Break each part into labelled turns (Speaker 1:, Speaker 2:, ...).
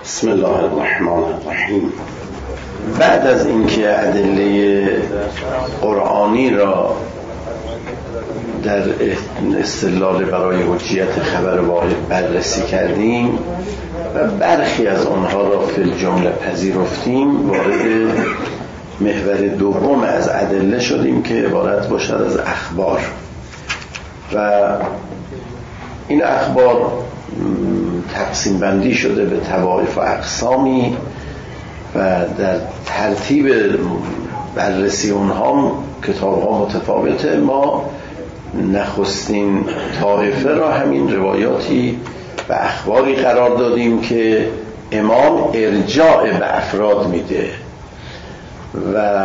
Speaker 1: بسم الله الرحمن الرحیم. بعد از اینکه ادله قرآنی را در استدلال برای حجیت خبر واحد بررسی کردیم و برخی از آنها را فی الجمله پذیرفتیم، وارد محور دوم از ادله شدیم که عبارت باشد از اخبار. و این اخبار تقسیم بندی شده به طوایف و اقسامی و در ترتیب بررسی اونها کتاب‌ها متفاوته. ما نخستین طایفه را همین روایاتی و اخباری قرار دادیم که امام ارجاع به افراد میده و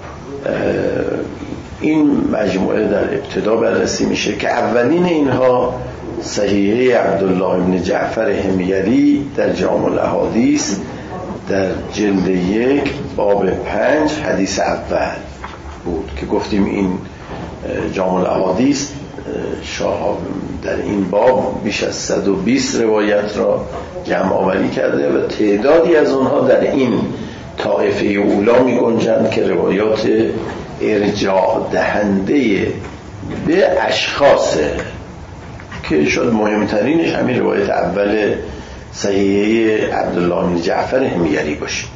Speaker 1: این مجموعه در ابتدا بررسی میشه که اولین اینها صحیحه عبدالله بن جعفر حمیری در جامع الاحادیث در جلد 1 باب 5 حدیث اول بود که گفتیم این جامع الاحادیث شاه در این باب بیش از 120 روایت را جمع آوری کرده و تعدادی از اونها در این طایفه اولا می گنجند که روایات ارجاع دهنده به اشخاصه که شاید مهمترینش همین روایت اول صحیحه عبدالله بن جعفر حمیری باشه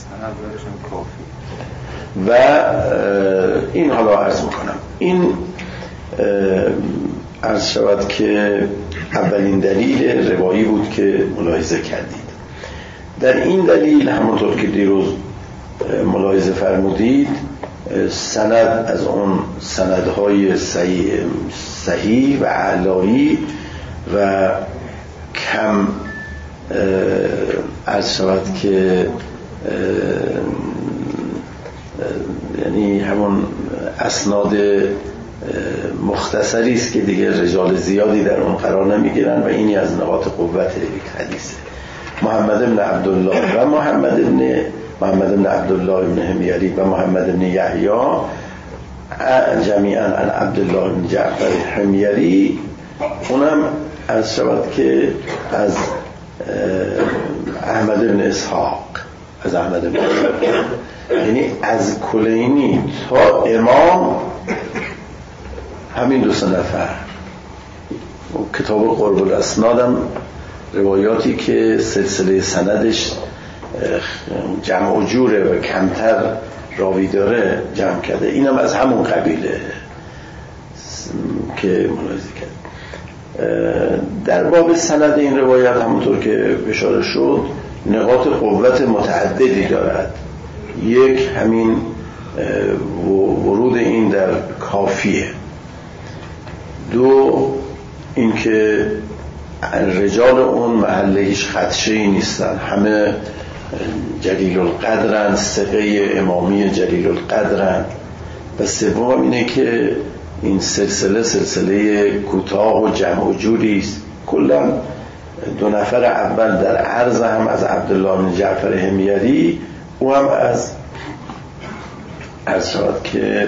Speaker 1: و این حالا عرض میکنم. این عرض شود که اولین دلیل روایی بود که ملاحظه کردید. در این دلیل همونطور که دیروز ملاحظه فرمودید سند از اون سندهای صحیح و علایی و کم عرض شود که یعنی همون اسناد مختصری است که دیگه رجال زیادی در اون قرار نمیگیرن و اینی از نقاط قوت یک حدیثه. محمد بن عبدالله و محمد بن عبدالله بن حمیری و محمد بن یحیی جمیعا عن عبدالله بن جعفر حمیری، اونم از شود که از احمد بن اسحاق، از احمد بن اسحاق، یعنی از کلینی تا امام همین 2 نفر. کتاب قرب الاسنادم روایاتی که سلسله سندش جمع و جوره و کمتر راوی داره جمع کرده، اینم از همون قبیله که ملاحظه کرد. در باب سند این روایت همونطور که اشاره شد نقاط قوت متعددی دارد. یک، همین ورود این در کافیه. 2، اینکه رجال اون محله هیچ خدشه‌ای نیستن، همه جلیل القدرن، ثقه امامی جلیل القدرن. و 3 اینه که این سلسله کوتاه و جمع و جوری است. کلا 2 نفر اول در عرض هم از عبدالله بن جعفر حمیری، او هم از شود که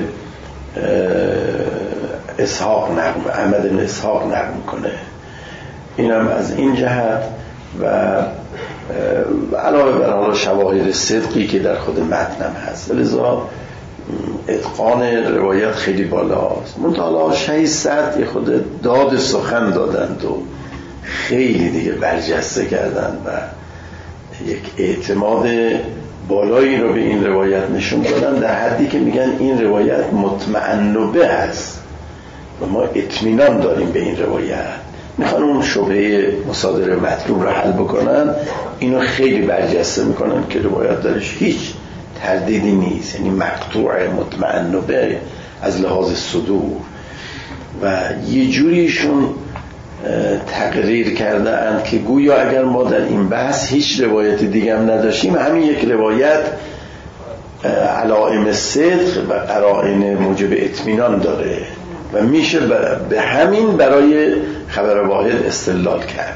Speaker 1: اسحاق نقل، احمد بن اسحاق نقل میکنه. اینم از این جهت و علاوه بر حالا شواهد صدقی که در خود متنم هست، لذا اتقان روایت خیلی بالاست. منتها شهید سعد یه خود داد سخن دادند و خیلی دیگه برجسته کردند و یک اعتماد بالایی رو به این روایت نشون دادن، در حدی که میگن این روایت مطمئن به هست و ما اطمینان داریم به این روایت. میخوان اون شبهه مصادره مطلوب رو حل بکنن، اینو خیلی برجسته میکنن که روایت درش هیچ تردیدی نیست، یعنی مقطوع مطمئن به از لحاظ صدور. و یه جوریشون تقریر کرده اند که گویا اگر ما در این بحث هیچ روایت دیگه هم نداشتیم، همین یک روایت علائم صدق و قرائن موجب اطمینان داره و میشه به همین برای خبر واحد استدلال کرد.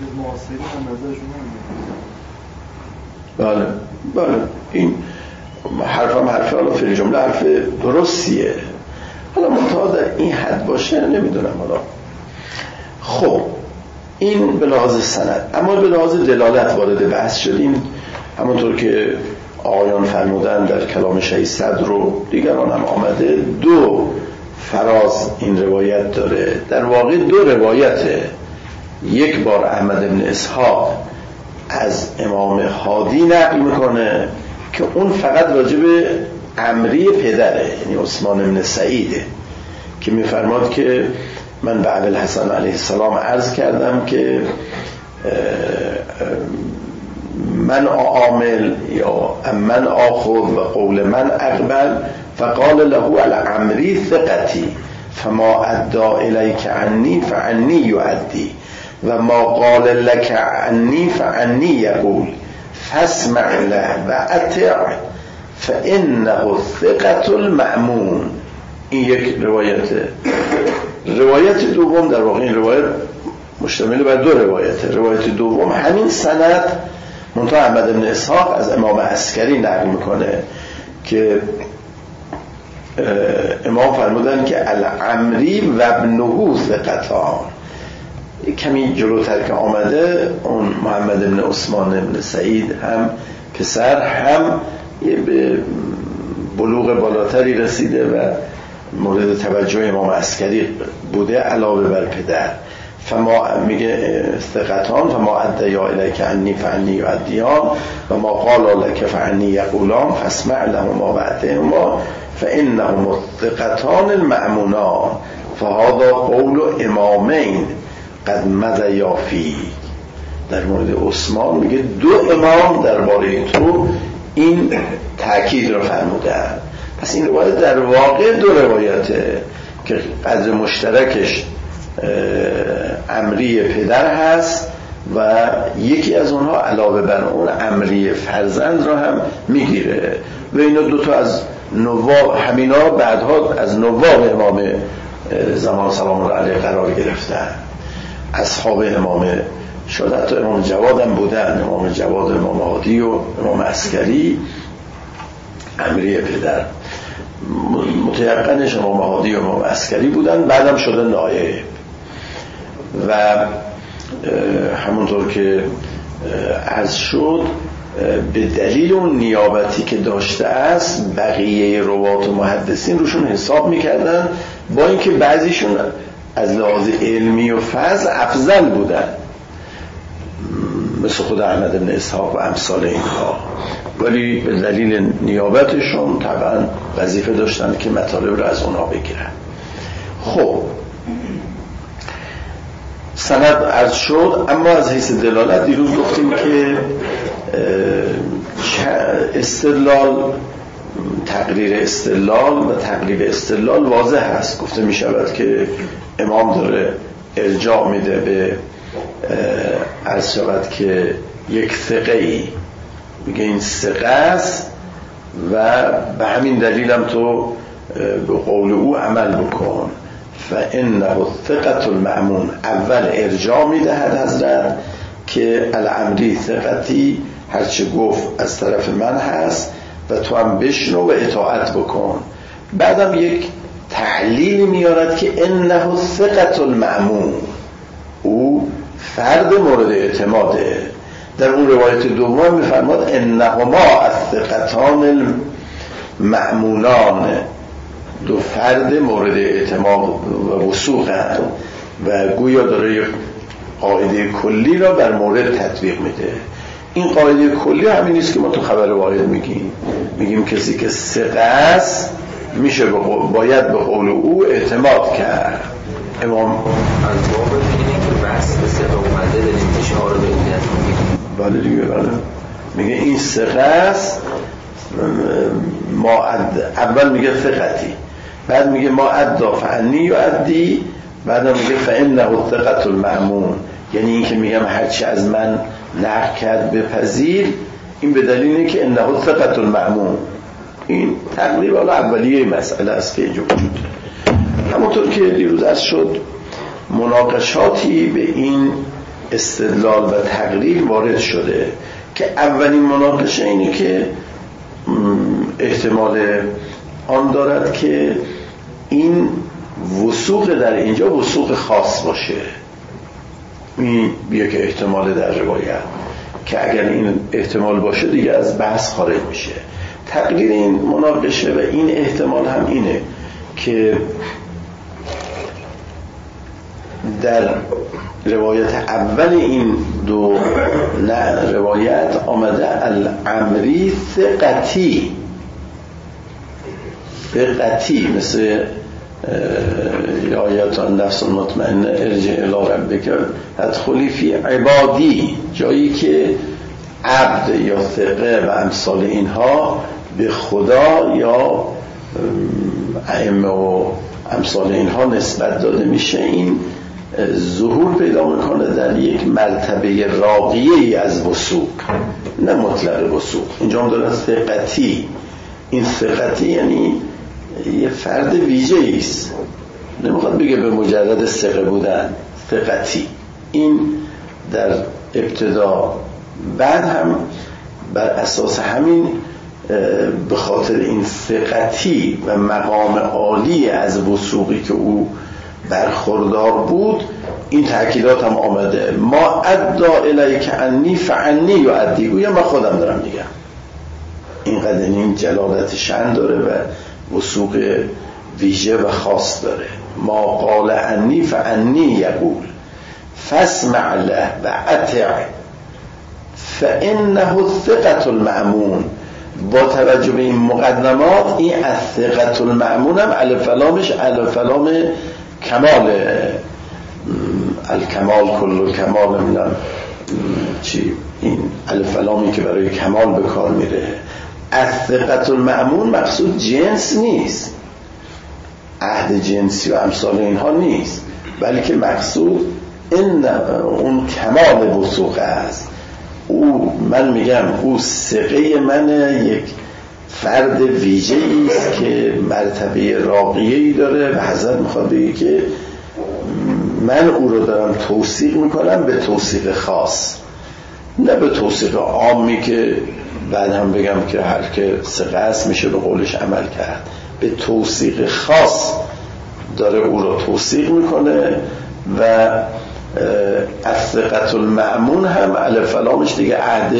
Speaker 1: بله این حرفم حالا فی الجمله حرف درستیه. حالا منتها در این حد باشه نمیدونم. حالا خب این به لحاظ سند. اما به لحاظ دلالت وارد بحث شدیم. همونطور که آقایان فرمودن در کلام شیخ صدر و دیگران هم آمده، دو فراز این روایت داره. در واقع دو روایته. یک بار احمد بن اسحاق از امام هادی نقل میکنه که اون فقط راجع به عمری پدره، یعنی عثمان بن سعیده، که میفرماد که من به ابوالحسن علیه السلام عرض کردم که من عامل یا من آخذ و قول من اقبل، فقال له العمری ثقتی فما ادى الیک عنی فعنی یؤدی و ما قال لك عنی فعنی یقول فاسمع له و اطع فانه ثقة المأمون. این یک روایته. روایت دوم در واقع این روایت مشتمل بر دو روایته. روایت دوم همین سند منتها احمد بن اسحاق از امام عسکری نقل میکنه که امام فرمودن که العمری و ابنه ثقتان. کمی جلوتر که آمده اون محمد بن عثمان بن سعید هم پسر هم به بلوغ بالاتری رسیده و مورد توجه امام عسکری بوده علاوه بر پدر. فما میگه ثقتان فما ادیا الیک عنی فعنی یؤدیان و ما قال لك فعنی یقولان فاسمع لهما و اطعهما فانهم الثقتان المأمونان فهذا قول امامین قد مضیا فیه. در مورد عثمان میگه دو امام درباره تو این تأکید رو فرمودن. پس این روایت در واقع دو روایته که قدر مشترکش عمری پدر هست و یکی از اونها علاوه بر اون عمری فرزند رو هم میگیره و اینا دوتا از نواب، همینا بعدها از نواب امام زمان سلام الله علیه قرار گرفتن. اصحاب امام شاید حتی امام جواد هم بودن، امام جواد، امام هادی و امام عسکری عمری پدر. متیقنش امام هادی و امام عسکری بودن، بعدم شده نایب. و همونطور که عرض شد به دلیل اون نیابتی که داشته است بقیه روات و محدثین روشون حساب میکردن، با اینکه بعضیشون از لحاظ علمی و فضل افضل بودن مثل خود احمد بن اسحاق و امثال اینها، ولی به دلیل نیابتشون طبعا وظیفه داشتن که مطالب رو از اونها بگیرن. خب سند عرض شد. اما از حیث دلالت دیروز گفتیم که استدلال، تقریر استدلال و تقریب استدلال واضح هست. گفته می شود که امام داره ارجاع میده به عرض شود که یک ثقه‌ای، میگه این ثقه است و به همین دلیل هم تو به قول او عمل بکن. فانه ثقة المأمون. اول ارجاع میدهد حضرت که العمری ثقتی، هرچه گفت از طرف من هست و تو هم بشنو و اطاعت بکن. بعدم یک تعلیل میارد که انه ثقة المأمون، او فرد مورد اعتماده. در اون روایت دوم میفرماد انهما الثقتان المأمونان، دو فرد مورد اعتماد و وثوق هستند و گویا داره یک قاعده کلی را بر مورد تطبیق میده. این قاعده کلی همین نیست که ما تو خبر واحد میگیم کسی که ثقه است میشه باید به قول او اعتماد کرد. امام
Speaker 2: از باب اینه که بحث به ثقه اومده داریم اشاره به این
Speaker 1: بله دیگه، بله میگه این ثقه است. ما اول میگه ثقتی، بعد میگه ما ادا فعنی یؤدی، بعد میگه فانه ثقة المأمون. یعنی این که میگم هرچی از من نقل کرد بپذیر، این به دلیل اینه که انه ثقة المأمون. این تقریبا اولیه مسئله است که اینجا وجود. همونطور که دیروز عرض شد مناقشاتی به این استدلال و تقریر وارد شده که اولین مناقشه اینه که احتمال آن دارد که این وثوق در اینجا وثوق خاص باشه، این یک احتمال در روایت که اگر این احتمال باشه دیگه از بحث خارج میشه. تقدیر این مناقشه و این احتمال هم اینه که در روایت اول این دو روایت آمده العمری ثقتی، مثل آیات النفس المطمئنه ارجع الی ربک ادخلی فی عبادی، جایی که عبد یا ثقه و امثال اینها به خدا یا ائمه و امثال اینها نسبت داده میشه. این ظهور پیدا میکنه در یک مرتبه راقیه‌ای از وثوق، نه مطلق وثوق. اینجا هم داره ثقتی. این ثقتی یعنی یه فرد ویژه‌ای است، نمیخواد بگه به مجرد ثقه بودن. ثقتی این در ابتدا، بعد هم بر اساس همین، به خاطر این ثقتی و مقام عالی از وثوقی که او برخوردار بود، این تأکیدات هم آمده. ما ادعا الیک انی فعنی یؤدی، گویا من خودم دارم میگم. اینقدر این جلالت شأن داره و وثوق ویژه و خاص داره. ما قال انی فعنی یقول فاسمع له و اطع فانه الثقة المأمون. با توجه به این مقدمات، این الثقة المأمون هم الف لامش الف لام کمال، الکمال کل کمال، میدونم چی، این الف لامی که برای کمال به کار میره. الثقة المأمون مقصود جنس نیست، عهد جنسی و امثال اینها نیست، بلکه مقصود این اون کمال وثوق است. او، من میگم او ثقه من یک فرد ویژه‌ای است که مرتبه راقیه‌ای داره و حضرت میخواد بگه که من او رو دارم توثیق میکنم به توثیق خاص، نه به توثیق عامی که بعد هم بگم که هر که ثقه است میشه به قولش عمل کرد. به توثیق خاص داره او رو توثیق میکنه و الثقة المأمون هم الف لامش دیگه عهد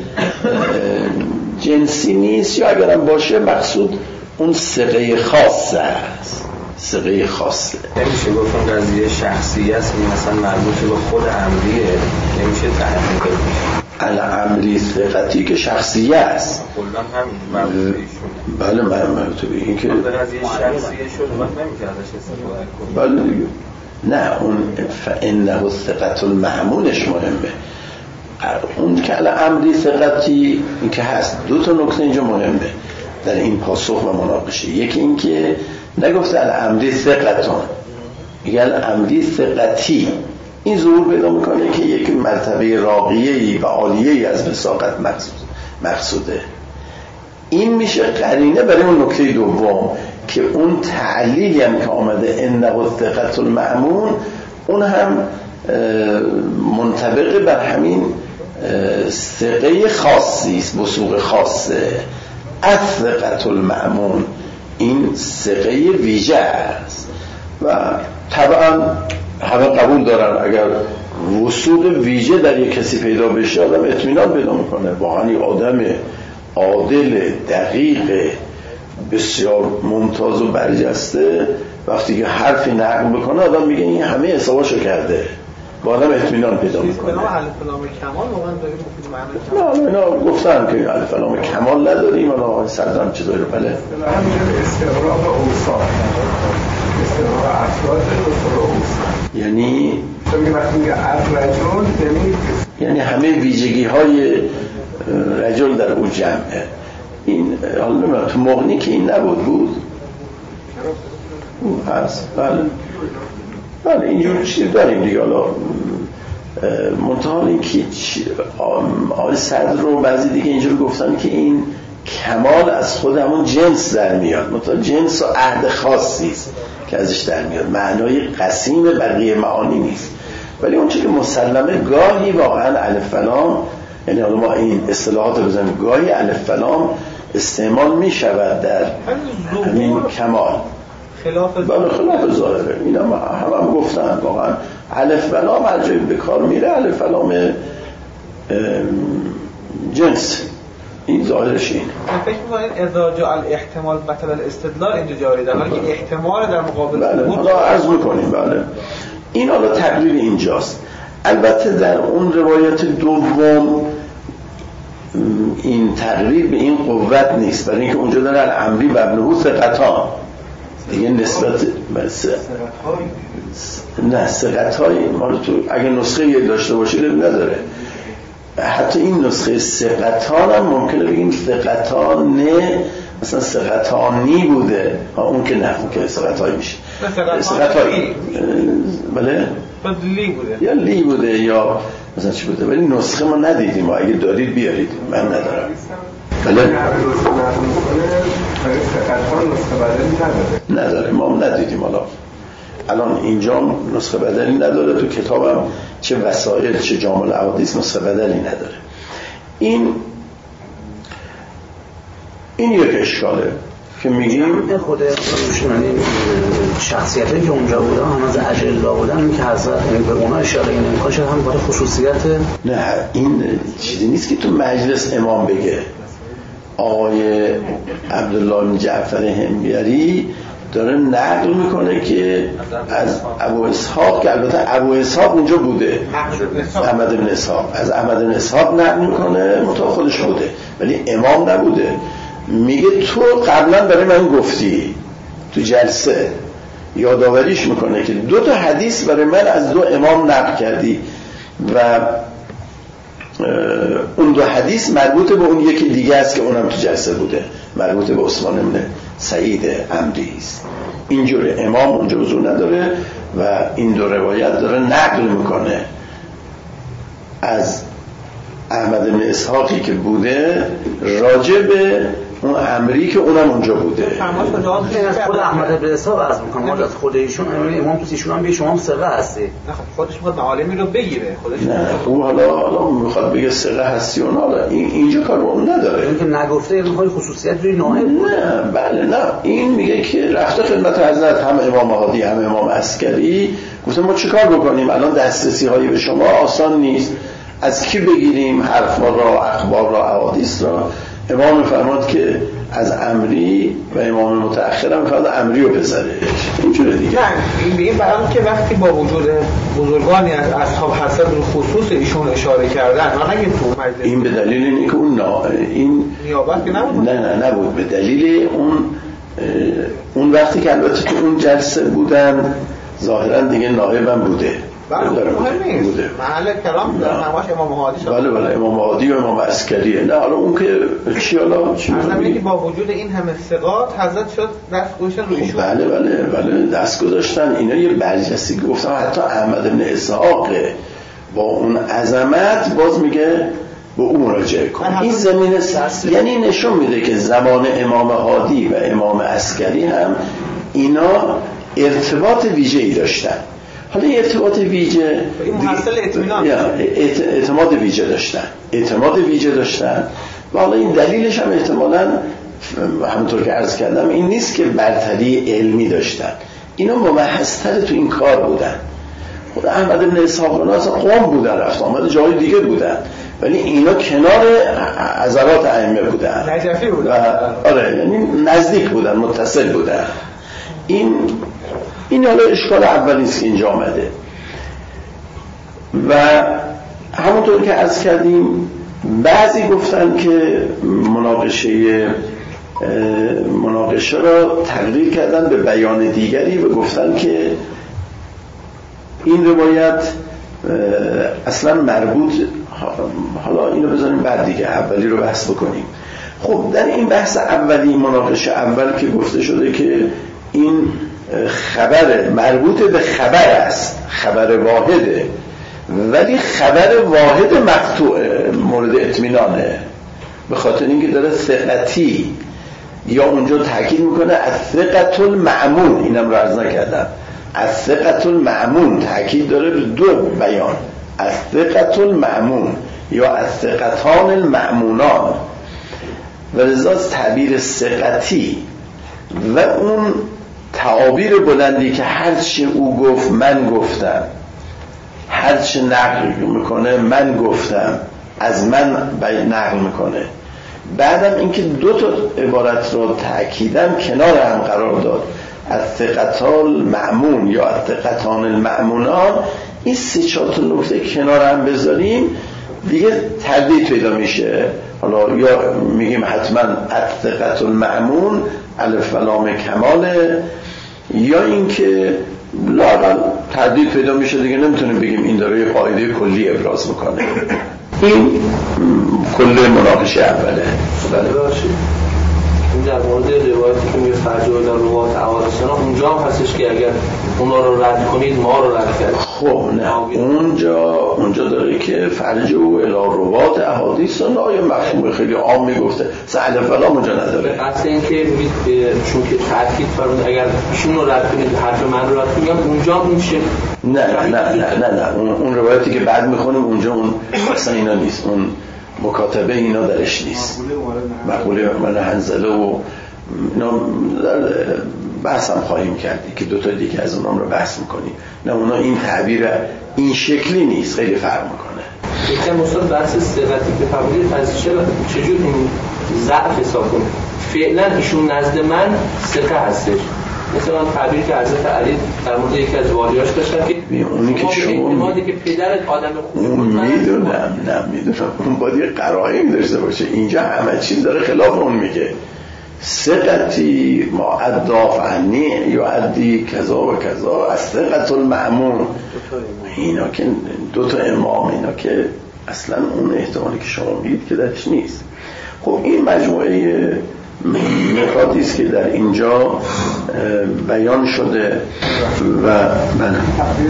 Speaker 1: جنسی نیست، یا اگرم باشه مقصود اون ثقه خاصه است، ثقه خاصه.
Speaker 2: نمیشه گفتم قضیه شخصی است، مثلا مربوط به خود امریه، نمیشه تحمیل کنیم
Speaker 1: الامری ثقتی که شخصیه است.
Speaker 2: کلا همین مربوط به ایشون.
Speaker 1: بله، مربوط به این که
Speaker 2: قضیه شخصیه شد وقت نمیشه ازش استفاده کنیم.
Speaker 1: بله دیگه. نه، اون فانه الثقة المأمونش مهمه. اون که الامری ثقتی این که هست. دو تا نکته اینجا مهمه در این پاسخ و مناقشه. یکی این که نگفته الامری ثقتون، میگه الامری ثقتی. این ظهور پیدا میکنه که یک مرتبه راقیه‌ای و عالیه‌ای از وثاقت مقصوده. این میشه قرینه برای اون نکته دوم که اون تعلیلی هم که آمده انه الثقة المأمون، اون هم منطبق بر همین ثقه خاصی است، وثوق خاصه. الثقة المأمون این ثقه ویژه است و طبعا همه قبول دارن اگر وثوق ویژه در یک کسی پیدا بشه آدم اطمینان پیدا میکنه. واقعا این آدم عادل، دقیق، بسیار ممتاز و برجسته، وقتی که حرفی نقل بکنه آدم میگه این همه حساباشو کرده، با آدم اطمینان پیدا میکنه.
Speaker 3: الف لام کمال واقعا داره مفید معنی.
Speaker 1: نه، اینا گفتن که الف لام کمال نداریم. حالا آقای صدرم چه داره؟ بله،
Speaker 4: استقرار اوصاف، استقرار افراد و اوصاف، یعنی وقتی میگه رجل
Speaker 1: یعنی همه ویژگی های رجل در او جمعه. این حالا نمیدونم تو مغنی که این بود هست. بله اینجور چیز داریم دیگه. حالا منتها این که آقای صدر رو بعضی دیگه اینجور گفتن که این کمال از خود همون جنس در میاد، منتها جنس و عهد خاصی است که ازش در میاد، معنای قسیم بقیه معانی نیست. ولی اون چیزی که مسلمه گاهی واقعا الف لام، یعنی حالا ما این اصطلاحات رو بزنیم، گاهی الف لام استعمال می شود در همین کمال. خلاف ظاهره. اینا هم گفتن واقعا الف و لام هر جایی به کار میره الف و لام جنس، این ظاهرش اینه.
Speaker 3: فکر می‌کنید اذا جاء الاحتمال بطل الاستدلال اینجا جاری در حالی که احتمال در مقابل
Speaker 1: بله حالا عرض می‌کنیم. بله این حالا تقریر اینجاست. البته در اون روایت دوم این تقریر به این قوت نیست، برای اینکه اونجا داره الامری و ابنه ثقتان دیگه نسبت نه ثقت‌های مال تو اگه نسخه یک داشته باشید نداره. حتی این نسخه ثقتان هم ممکنه بگیم ثقتان نه، مثلا ثقتانی بوده، اون که نه، اون که ثقت‌هایی میشه ثقت‌هایی بله
Speaker 3: لی بوده
Speaker 1: یا لی بوده یا مثلا چی بوده، ولی نسخه ما ندیدیم. اگه دارید بیارید، من ندارم. بله نداره، ما ندیدیم. حالا الان اینجا نسخه بدلی نداره، تو کتابم چه وسائل چه جامع الاحادیث نسخه بدلی نداره. این یک اشکاله که میگیم
Speaker 5: خود شخصیتی که اونجا بودن هم از اجلا بودن که حضرت به اونا اشاره این امکان شد هم برای خصوصیت.
Speaker 1: نه این چیزی نیست که تو مجلس امام بگه. آقای عبدالله بن جعفر همگری داره نقل میکنه که از ابو اسحاق، که البته ابو اسحاق اونجا بوده، احمد بن اسحاق، از احمد بن اسحاق نقل میکنه، متأ خودش بوده ولی امام نبوده. میگه تو قبلا برای من گفتی تو جلسه، یادآوریش میکنه که 2 حدیث برای من از 2 امام نقل کردی و اون 2 حدیث مربوط به اون یکی دیگه است که اونم تو جلسه بوده، مربوط به عثمان بن سعید عمری است. اینجوره امام اونجا حضور نداره و این 2 روایت داره نقل میکنه از احمد بن اسحاقی که بوده راجع به اون عمری که اونم اونجا بوده.
Speaker 5: خود احمد بن اسحاق از میکنه از خود ایشون امام تو ایشون هم به شما هم ثقه هستی.
Speaker 3: نه خودش میخواد معالمی رو بگیره خودش.
Speaker 1: نه او حالا میخواد بگه ثقه هستی اون، حالا اینجا کار اون نداره.
Speaker 5: این که نگفته میخواد خصوصیت روی نائب.
Speaker 1: نه بله نه، این میگه که رفته خدمت حضرت هم امام هادی هم امام عسکری، گفته ما چیکار بکنیم الان دسترسی هایی به شما آسان نیست، از کی بگیریم حرفا را، اخبار را، احادیث را. امام میفرماد که از عمری و امام متأخر هم میفرماد عمری رو بذاره. اینجوره دیگه.
Speaker 3: نه این میگه برام که وقتی با وجود بزرگانی از اصحاب حضرت به خصوص ایشون اشاره کردن، من نگه تو مجلس
Speaker 1: این به دلیل اینه که اون این
Speaker 3: نیابت که نبود.
Speaker 1: نه نبود، به دلیل اون وقتی که البته تو اون جلسه بودن ظاهرا دیگه نائبم بوده.
Speaker 3: بله مهم نیست، محل کلام در نماش امام هادی شد.
Speaker 1: بله امام هادی و امام عسکریه. نه حالا اون که چی حالا چی
Speaker 3: میگه با وجود این همه ثقات حضرت شد دست گذاشتن روی ایشون.
Speaker 1: بله دست گذاشتن. اینا یه برجستی گفتم، حتی احمد بن اسحاق با اون عظمت باز میگه به اون مراجعه کن. این زمینه یعنی نشون میده که زمان امام هادی و امام عسکری هم اینا ارتباط ویژه‌ای داشتن. حالا ارتباط ویژه
Speaker 3: این محصل اطمینان،
Speaker 1: اعتماد ویژه داشتن و حالا این دلیلش هم احتمالاً همونطور که عرض کردم این نیست که برتری علمی داشتن، اینا مبحث‌تر تو این کار بودن. خود احمد بن اسحاق اصلا قوم بودن، رفت آمد جای دیگه بودن، ولی اینا کنار حضرات ائمه بودن،
Speaker 3: نجفی بودن،
Speaker 1: آره یعنی نزدیک بودن، متصل بودن. این حالا اشکال اولی است که اینجا آمده و همونطور که عرض کردیم بعضی گفتن که مناقشه را تغییر کردن به بیان دیگری و گفتن که این روایت اصلا مربوط، حالا اینو بذاریم بعد دیگه اولی رو بحث بکنیم. خب در این بحث اولی، مناقشه اول که گفته شده که این خبر مربوط به خبر است، خبر واحده، ولی خبر واحد مقطوع مورد اطمینانه، به خاطر اینکه داره ثقتی یا اونجا تاکید میکنه الثقة المأمون، اینم رو عرض نکردم، الثقة المأمون تاکید داره به 2 بیان، الثقة المأمون یا الثقتان المأمونان، و لذا تعبیر ثقتی و اون تعابیر بلندی که هرچی او گفت من گفتم، هرچی نقل میکنه من گفتم، از من نقل میکنه. بعدم اینکه دو تا عبارت رو تأکیداً کنار هم قرار داد، الثقتان المأمون یا الثقتان المأمونان، این 3-4 نکته کنار هم بذاریم دیگه تردید پیدا میشه. حالا یا میگیم حتما الثقة المأمون الف و لام کماله، یا اینکه لااقل تردید پیدا میشه دیگه نمیتونیم بگیم این داره یه قاعده کلی ابراز میکنه. این کل مناقشه اوله.
Speaker 2: این در مورد روایتی که میگه فرجوا در روات احادیثنا، اونجا هم هستش که اگر اونا رو رد کنید ما رو رد کرد.
Speaker 1: خب نه، اونجا داره که فرجوا الی روات احادیثنا یا مفهوم خیلی عام میگفته، سهل فلا اونجا نداره.
Speaker 2: اصلا این که میگید چون که تاکید فرمود اگر ایشون رو رد کنید حرف من رو رد کنید، اونجا اون میشه.
Speaker 1: نه اون روایتی که بعد میخونیم اونجا اون اصلا اینا نیست، اون مکاتبه اینا درش نیست. مقوله من حنظله و اینا بحث هم خواهیم کردی که دوتا دیگه از اونام رو بحث میکنیم. نه اونا این تعبیر این شکلی نیست، خیلی فرق میکنه.
Speaker 2: یکم مصطلح بحث ثقتی که فرمودید از چجور این ضعف حساب کنید؟ فعلا ایشون نزد من ثقه هستش. مثلا تعبیر که حضرت علی در مورد یکی از والیاش داشتن که
Speaker 1: اونی که شما
Speaker 2: که پدرت آدم خوبی بود،
Speaker 1: میدونم اون باید یه قرائن داشته باشه. اینجا همه چیز داره خلاف اون میگه. ثقتی ما اداف عنی یا ادی کذا و کذا از ثقت المأمون، اینا که دوتا امام، اینا که اصلا اون احتمالی که شما میگید که درش نیست. خب این مجموعه نکاتی است که در اینجا بیان شده و من
Speaker 4: تعبیر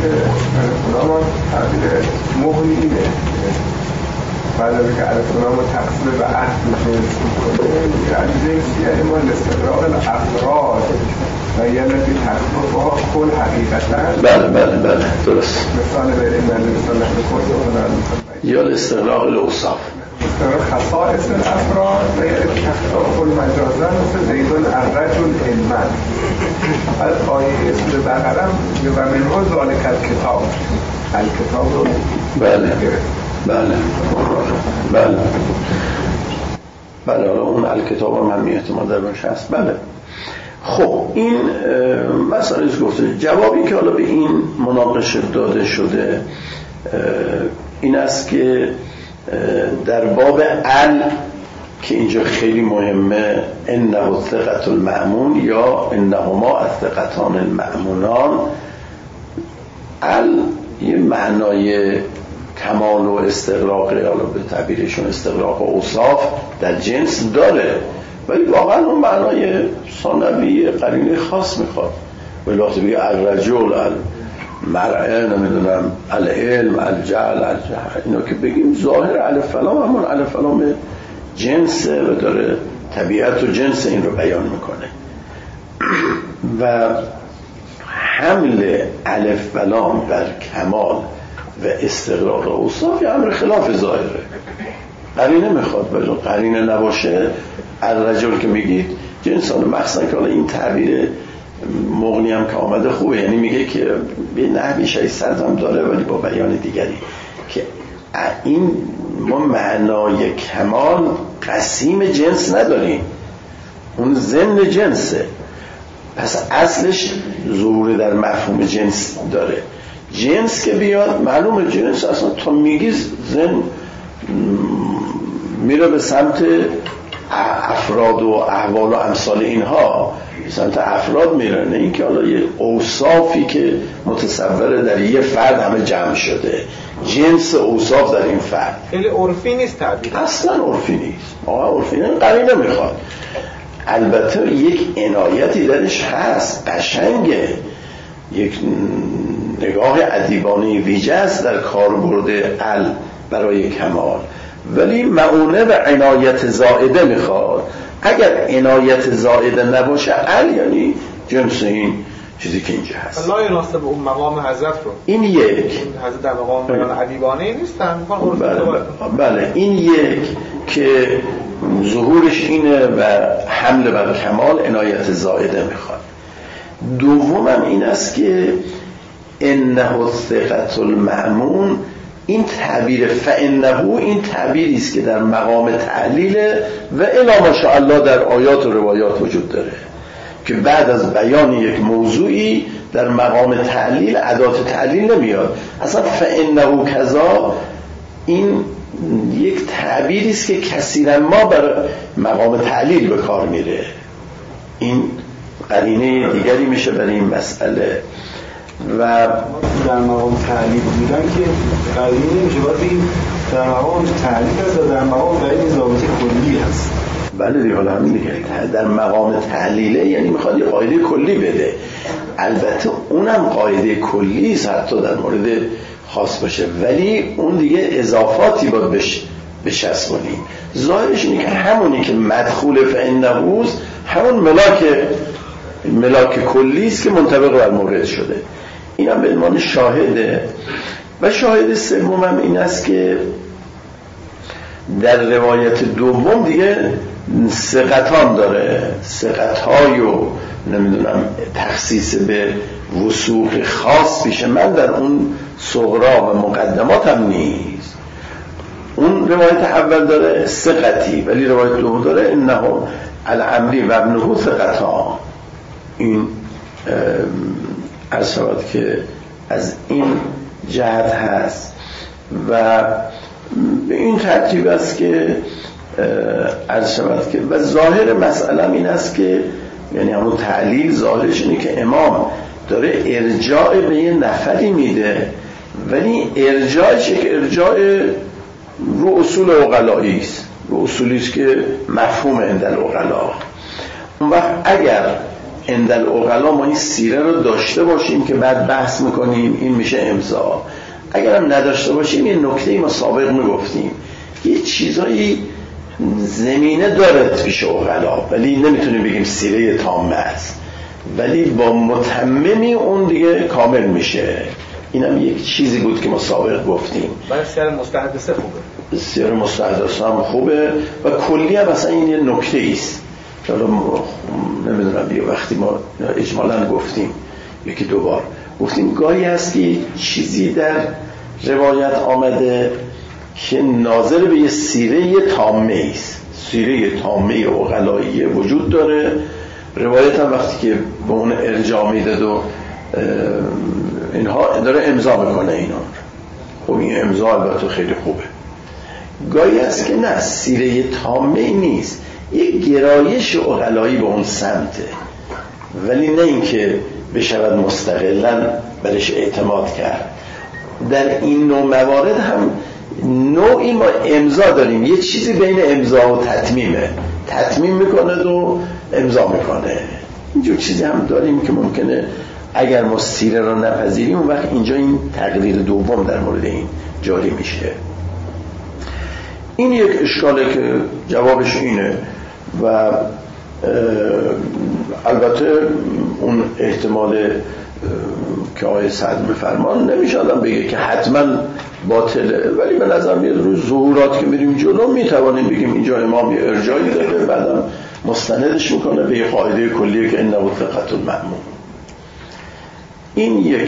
Speaker 4: مغنی اینه بعد از اینکه الفنام تقسیم به عهد جنس میکنه، یعنی ما الاستقراق الافراد و یه نفی تقسیم با کل حقیقتا.
Speaker 1: بله درست.
Speaker 4: مثال بریم من مثال نکنه
Speaker 1: یا الاستقراق الاوصاف،
Speaker 4: خصائص الافراد و یه تخصیص کل مجازن مثل زیدون الرجل علما. بعد آیه اسم بقرم و منو ذالک الکتاب رو
Speaker 1: بله حالا اون الکتاب هم احتمال در باشه هست. بله. خب این مسئله گفته. جوابی که حالا به این مناقشه داده شده این است که در باب که اینجا خیلی مهمه، انه الثقة المأمون یا انهما الثقتان المأمونان، یه معنای کمال و استغراق، حالا به تعبیرشون استغراق و اوصاف در جنس داره، ولی واقعا اون معنای ثانوی قرینه خاص میخواد. ولی وقتی بگه الرجل المرأه نمیدونم العلم الجهل اینا که بگیم ظاهر الف لام همون الف لام جنسه و داره طبیعت و جنس این رو بیان میکنه و حمل الف لام بر کمال و استقرار و اوصاف یه امر خلاف ظاهره. قرینه میخواد، ولی قرینه نباشه الرجل که میگید جنسان مخصوصا که حالا این تعبیر مغنی هم که آمده خوبه، یعنی میگه که به نحوی شایستر هم داره ولی با بیان دیگری که این ما معنای کمال قسیم جنس نداریم، اون ضمن جنسه، پس اصلش ظهور در مفهوم جنس داره. جنس که بیاد معلومه جنس اصلا تا میگی ضمن میره به سمت افراد و احوال و امثال اینها، سمت افراد میره، نه اینکه حالا یه اوصافی که متصوره در یه فرد همه جمع شده، جنس اوصاف در این فرد.
Speaker 3: خیلی عرفی نیست تعبیر،
Speaker 1: اصلا عرفی نیست. عرفی نیست، قرینه میخواد. البته یک عنایتی درش هست، قشنگه، یک نگاه ادیبانه ویژه است در کاربرد برای کمال، ولی معونه و عنایت زائده میخواد. اگر عنایت زائده نباشه یعنی جنس این چیزی که اینجا هست
Speaker 3: لا یناسب اون مقام حضرت رو،
Speaker 1: این یک
Speaker 3: حضرت در مقام ادیبانه نیستن.
Speaker 1: بله این یک که ظهورش اینه و حمل بر کمال عنایت زائده میخواد. دومم این است که انه الثقة المأمون، این تعبیر فانه این تعبیری است که در مقام تعلیل و الی ما شاء الله در آیات و روایات وجود داره که بعد از بیان یک موضوعی در مقام تعلیل ادات تعلیل نمیاد. اصلا فانه کذا این یک تعبیری است که کثیرا ما بر مقام تعلیل به کار میره. این قرینه دیگری میشه برای این مسئله. و
Speaker 6: در مقام تعلیل بودن که قرینه نمیشه، باید بگیم در مقام تعلیل هست و در مقام قرینه ضابط کلی هست.
Speaker 1: بله دیگه، حالا همین دیگه در مقام تعلیله، یعنی میخواد یه قاعده کلی بده. البته اونم قاعده کلی است حتی در مورد خاص باشه، ولی اون دیگه اضافاتی باید بچسبونیم. ظاهرش اینه که همونی که مدخول فانه همون ملاک کلی است که منطبق بر مورد شده. اینم به عنوان شاهده. و شاهد سوم هم این است که در روایت دوم دیگه ثقتان داره، ثقت‌های و نمیدونم تخصیص به وثوق خاص میشه. من در اون صغرا و مقدمات هم نیست. اون روایت اول داره ثقتی، ولی روایت دوم داره انه العمری و ابنه ثقتان. این عرض شود که از این جهت هست و به این ترتیب است که عرض شود که و ظاهر مسئله این است که یعنی همون تعلیل ظاهرش اینه که امام داره ارجاع به یه نفری میده، ولی ارجاعش یک ارجاع رو اصول عقلایی است، رو اصولی است که مفهوم عند العقلا. اون وقت اگر عند العقلا ما این سیره رو داشته باشیم که بعد بحث میکنیم، این میشه امضا. اگر هم نداشته باشیم یه نکته ما سابق میگفتیم، یه چیزایی زمینه داره پیش عقلا ولی نمیتونیم بگیم سیره تامه است، ولی با متممی اون دیگه کامل میشه. اینم یک چیزی بود که ما سابق گفتیم.
Speaker 3: برای سیر مستحدثه خوبه،
Speaker 1: سیر مستحدثه هم خوبه و کلی هم مثلا این یه نکته ایست که نمیدونم یه وقتی ما اجمالا گفتیم یکی دوبار گفتیم گاهی هست که چیزی در روایت آمده که ناظر به یه سیره تامه است، سیره تامه عقلایی وجود داره. روایت هم وقتی که به اون ارجاع میداد و اینها داره امضا میکنه اینا. خب این امضا البته خیلی خوبه. گاهی هست که نه، سیره تامه نیست، یک گرایش عقلایی به اون سمته، ولی نه اینکه بشود مستقلاً برش اعتماد کرد. در این نوع موارد هم نوعی ما امضا داریم، یه چیزی بین امضا و تتمیمه، تتمیم میکنه و امضا میکنه. اینجور چیزی هم داریم که ممکنه اگر ما سیره رو نپذیریم اون وقت اینجا این تقریر دوم در مورد این جاری میشه. این یک اشکاله که جوابش اینه و البته اون احتمال که آقای سعد بفرمان نمیشه آدم بگه که حتما باطله، ولی به نظر میاد روی ظهورات که میریم جلو میتوانیم بگیم اینجا امام یه ارجایی داره، بعدم مستندش میکنه به یه قاعده کلیه که انه ثقة المأمون. این یک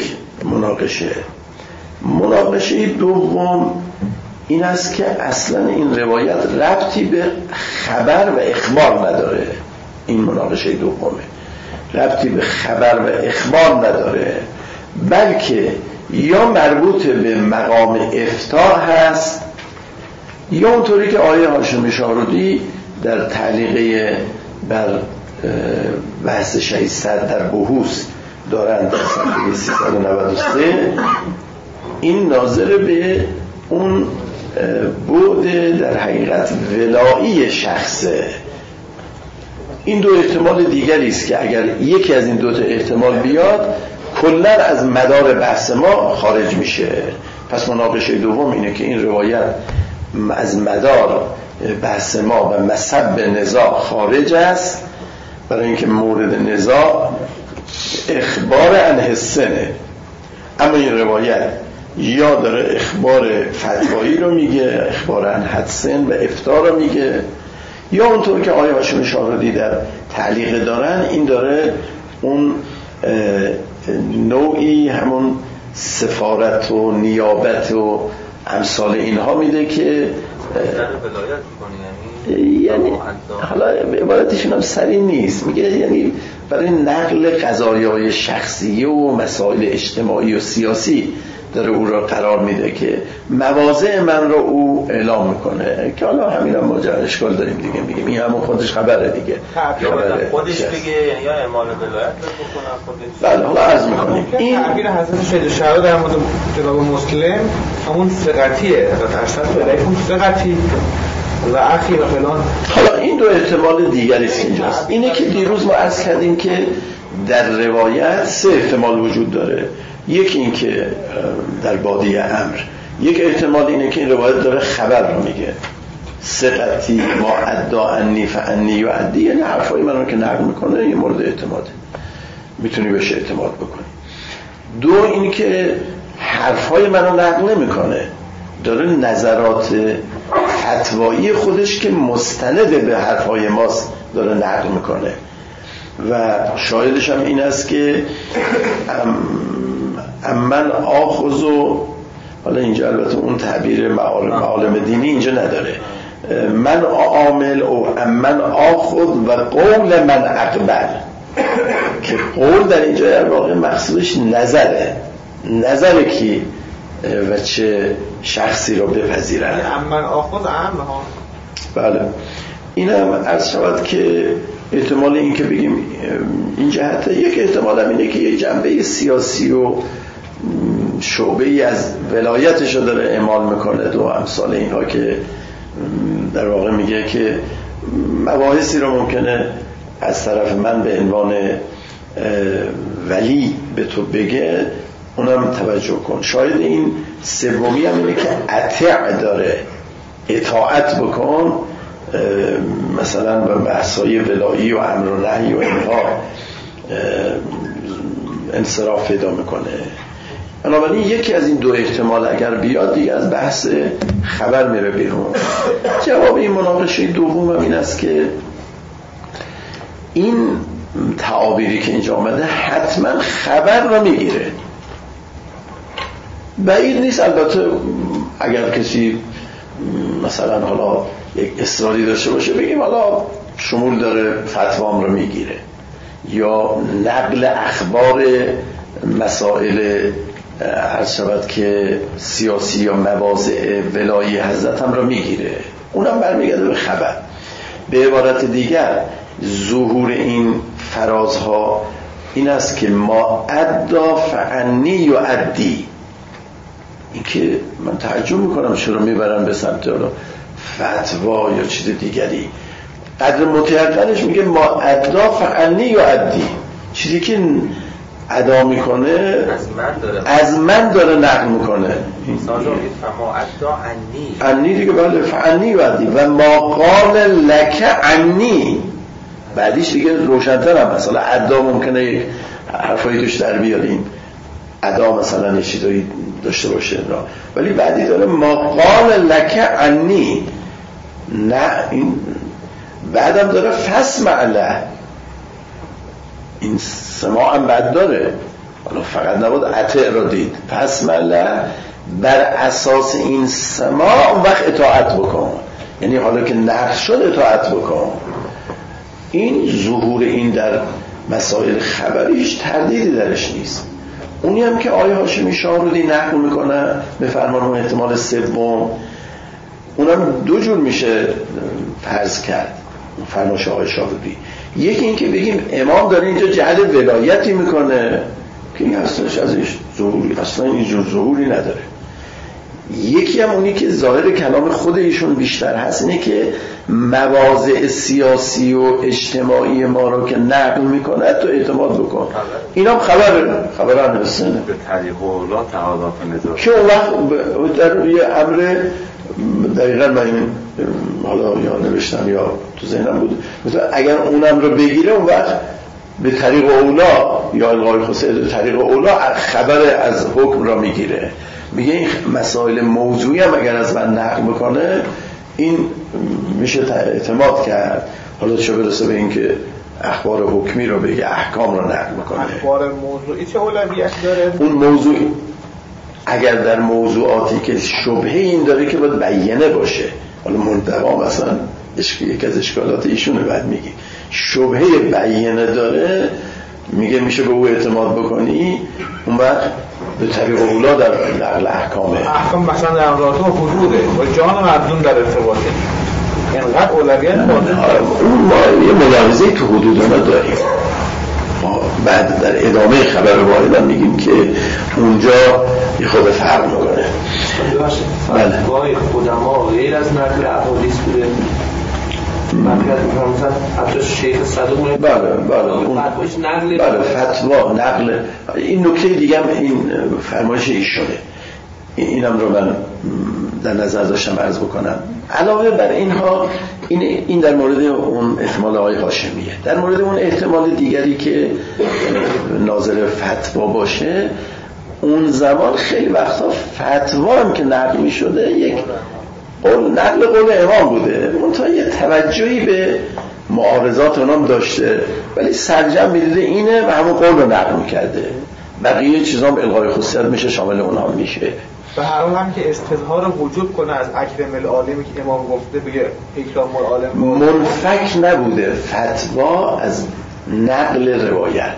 Speaker 1: مناقشه دوم این است که اصلا این روایت ربطی به خبر و اخبار نداره. این مناقشه دومه، ربطی به خبر و اخبار نداره، بلکه یا مربوط به مقام افتاء هست یا اونطوری که آیه هاشمی شاهرودی در تعلیقه بر بحث شهید صدر در بحوث دارند در صفحه 393 این ناظر به اون بعد در حقیقت ولایی شخصه. این دو احتمال دیگری است که اگر یکی از این دو تا احتمال بیاد کلا از مدار بحث ما خارج میشه. پس مناقشه دوم اینه که این روایت از مدار بحث ما و مسب نزاع خارج است، برای اینکه مورد نزاع اخبار عن حسنه، اما این روایت یا داره اخبار فتوایی رو میگه، اخبار عن حسن و افتار رو میگه، یا اونطور که آیه هاشمی شاهرودی در تعلیق دارن این داره اون نوعی همون سفارت و نیابت و امثال اینها میده که یعنی حالا عبارتشون هم سریع نیست، میگه یعنی برای نقل قضایای شخصی و مسائل اجتماعی و سیاسی داره او را قرار میده که مواضع من رو او اعلام میکنه که حالا همین هم ماجرا اشکال داریم دیگه، میگیم این همون خودش خبره دیگه،
Speaker 2: خودش بگه یا اعمال ولایت بکنه خودش.
Speaker 1: بله حالا عرض میکنیم این
Speaker 3: تعبیر حضرت شهید شهاب در مورد جناب مسلم همون ثقتیه، ارشد علیکم ثقتی و اخی و فلان.
Speaker 1: حالا این دو احتمال دیگری است اینجاست. اینه که دیروز ما عرض کردیم که در روایت سه احتمال وجود داره. یکی این که در بادی امر، یک احتمال اینه که این روایت داره خبر رو میگه، ثقتی ما ادعا انی فانی و ادی، یعنی حرفای من رو که نقل میکنه این مورد اعتماده، میتونی بهش اعتماد بکنی. دو این که حرفای من رو نقل نمیکنه، داره نظرات فتوایی خودش که مستند به حرفای ماست داره نقل میکنه و شاهدش هم این است که من آخذ و حالا اینجا البته اون تعبیر معالم دینی اینجا نداره، من عامل او من آخذ و قول من اقبل، که قول در اینجا در واقع مقصودش نظره که و چه شخصی رو بپذیرن.
Speaker 3: من آخذ عام ها.
Speaker 1: بله این هم عرض شود که احتمال این که بگیم این جهته، یک احتمال هم اینه که یک جنبه سیاسی و شعبه‌ای از ولایتش رو داره اعمال میکنه و امثال اینها که در واقع میگه که مباحثی رو ممکنه از طرف من به عنوان ولی به تو بگه، اونم توجه کن. شاید این سومی هم اینه که اطاع داره، اطاعت بکن، مثلا به بحثای ولایی و امر و نهی و اینها انصراف پیدا میکنه. بنابراین یکی از این دو احتمال اگر بیاد دیگه از بحث خبر میره بیرون. جواب این مناقشه دوم هم این است که این تعابیری که اینجا آمده حتما خبر رو میگیره. بعید نیست البته اگر کسی مثلا حالا یک اصراری داشته باشه بگیم حالا شمول داره فتوام رو میگیره یا نقل اخبار مسائل عرض شود که سیاسی یا مواضع ولایی حضرت هم رو میگیره، اونم برمیگرده به خبر. به عبارت دیگر ظهور این فرازها این است که ما ادا فعنی و ادی، این که من تعجب میکنم چرا میبرن به سمت فتوا یا چیز دیگری. قدر متعقلش میگه ما ادا فعنی و ادی، چیزی که ادا میکنه از من داره نقل میکنه. انی دیگه بله، فعنی و ادی و ما قال لک عنی، بعدیش دیگه روشن‌تر هم مثلا ادا ممکنه یک حرفایی توش در بیاریم، ادا مثلا چیزایی داشته باشه را، ولی بعدی داره ما قال لک عنی، نه این بعدم داره فسمع له، این سماع هم بعد داره، حالا فقط نبود اطع را دید، فسمع له بر اساس این سماع اون وقت اطاعت بکن، یعنی حالا که نقل شد اطاعت بکن. این ظهور این در مسائل خبریش تردیدی درش نیست. اونی هم که آیه هاشمی شاهرودی نقل میکنه به فرمان اون احتمال سوم، اونم دو جور میشه فرض کرد فرمایش آیه شاهرودی. یکی این که بگیم امام داره اینجا جعل ولایتی میکنه که این اصلاش ازش ظهوری، اصلا اینجور ظهوری نداره. یکی هم اونی که ظاهر کلام خود ایشون بیشتر هست اینه که مواضع سیاسی و اجتماعی ما رو که نقل میکنه تو اعتماد بکن. این هم خبر هنوستنه
Speaker 7: به طریق اولا تعالی نظام
Speaker 1: که اون وقت در یه امر دقیقا من این حالا یا نوشتم یا تو ذهنم بود مثلا اگر اونم رو بگیره اون وقت به طریق اولا یا الغای خصوصی به طریق اولا خبر از حکم را میگیره، میگه این مسائل موضوعی هم اگر از من نقل میکنه این میشه اعتماد کرد. حالا چه برسه به این که اخبار حکمی رو بگه، احکام رو نقل میکنه.
Speaker 3: اخبار موضوعی چه اولویتی داره؟
Speaker 1: اون موضوع اگر در موضوعاتی که شبهه این داره که باید بیانه باشه، حالا منتها مثلا یکی از اشکالات ایشونه بعد میگه شبهه بیانه داره، میگه میشه به او اعتماد بکنی، اون وقت به طریق اولا در نقل احکامه.
Speaker 3: احکام مثلا در رابطه با حدوده و جان مردم در ارتباطه، اینقدر اولویت داره.
Speaker 1: اون ما یه ملاحظه تو حدود اونا داریم، ما بعد در ادامه خبر واحد میگیم که اونجا یه خود فرق میکنه.
Speaker 2: بله. فتوای قدما غیر از نقل احادیث بوده. مثلا حتی شیخ صدوق
Speaker 1: بله فتوا نقل. این نکته دیگه هم این فرمایش ایشونه، اینم رو من در نظر داشتم عرض بکنم. علاوه بر اینها این در مورد اون احتمال آقای هاشمیه. در مورد اون احتمال دیگری که ناظر فتوا باشه، اون زمان خیلی وقتا فتوا هم که نقل می شده یک نقل قول امام بوده، منتها یه توجهی به معارضات اونام داشته، ولی سرجم میدیده اینه و همون قول رو نقل میکرده، بقیه چیزا هم الغای خصوصیت میشه، شامل اونها میشه.
Speaker 3: به هر حال هم که استظهار وجود کنه از اکرم العالمی که امام گفته بگه اکرام العالم
Speaker 1: منفک نبوده فتوا از نقل روایت،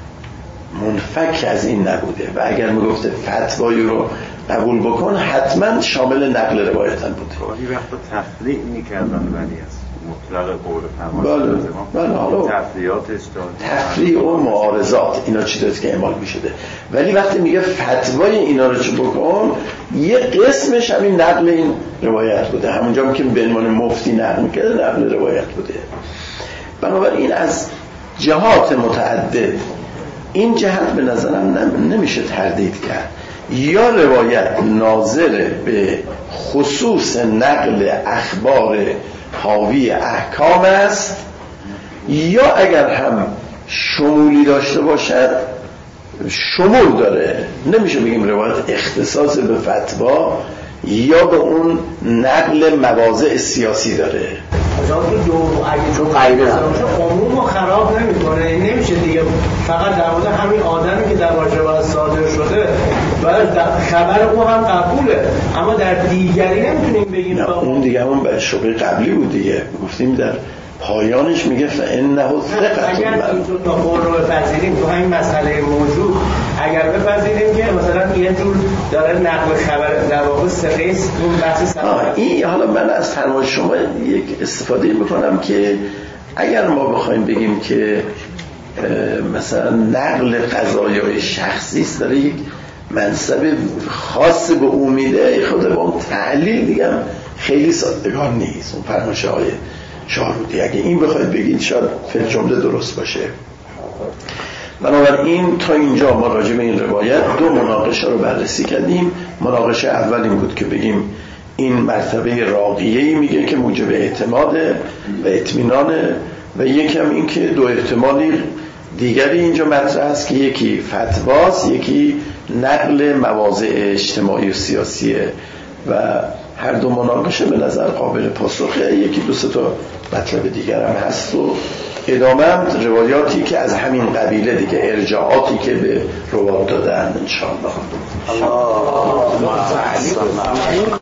Speaker 1: منفک از این نبوده و اگر میگفته فتوایی رو قبول بکن حتما شامل نقل روایت هم بوده.
Speaker 7: گاهی وقتا تفریع میکردن ولی از مطلق قول فرمایش
Speaker 1: بله حالا
Speaker 7: تفریعاتش
Speaker 1: تفریع و معارضات اینا چیزاست که اعمال میشده، ولی وقتی میگه فتوای اینا رو چه بکن، یه قسمش همین نقل این روایت بوده، همونجا که به عنوان مفتی نقل میکرده نقل روایت بوده. بنابراین از جهات متعدد این جهت به نظرم نمیشه تردید کرد، یا روایت ناظر به خصوص نقل اخبار حاوی احکام است، یا اگر هم شمولی داشته باشد شمول داره، نمیشه بگیم روایت اختصاص به فتوا یا به اون نقل مواضع سیاسی داره.
Speaker 8: چون قاعده عموم رو خراب نمیکنه، نمیشه دیگه فقط در مورد همین آدمی که در واجبات صادر شده و خبر او هم قبوله، اما در دیگری نمیتونیم بگیم.
Speaker 1: نه اون دیگه همون به شبه قبلی بود دیگه، گفتیم در پایانش میگه فإنه ثقة.
Speaker 8: اگر اینجور تا قول رو بپذیریم تو همین مسئله موجود، اگر بپذیریم که مثلا یه جور داره نقل خبر در واقع ثقه است، اون بحث
Speaker 1: این حالا من از فرمایش شما یک استفاده میکنم که اگر ما بخوایم بگیم که مثلا نقل قضایای شخصی است، داره یک منصب خاص به او میده، خود با اون تعلیل دیگه خیلی سازگار نیست. اون فرمایش‌های شاهرودی اگه این بخواید بگید شاید فی الجمله درست باشه. بنابراین تا اینجا ما راجع به این روایت دو مناقشه رو بررسی کردیم. مناقشه اول این بود که بگیم این مرتبه راقیه‌ای میگه که موجب اعتماد و اطمینانه، و یکم این که دو احتمالی دیگری اینجا مطرح است که یکی فتواست، یکی نقل مواضع اجتماعی و سیاسیه، و هر دو مناقشه به نظر قابل پاسخه. یکی دو سه تا مطلب دیگر هم هست و ادامه هم روایاتی که از همین قبیله دیگه، ارجاعاتی که به روایات دادن انشاءالله.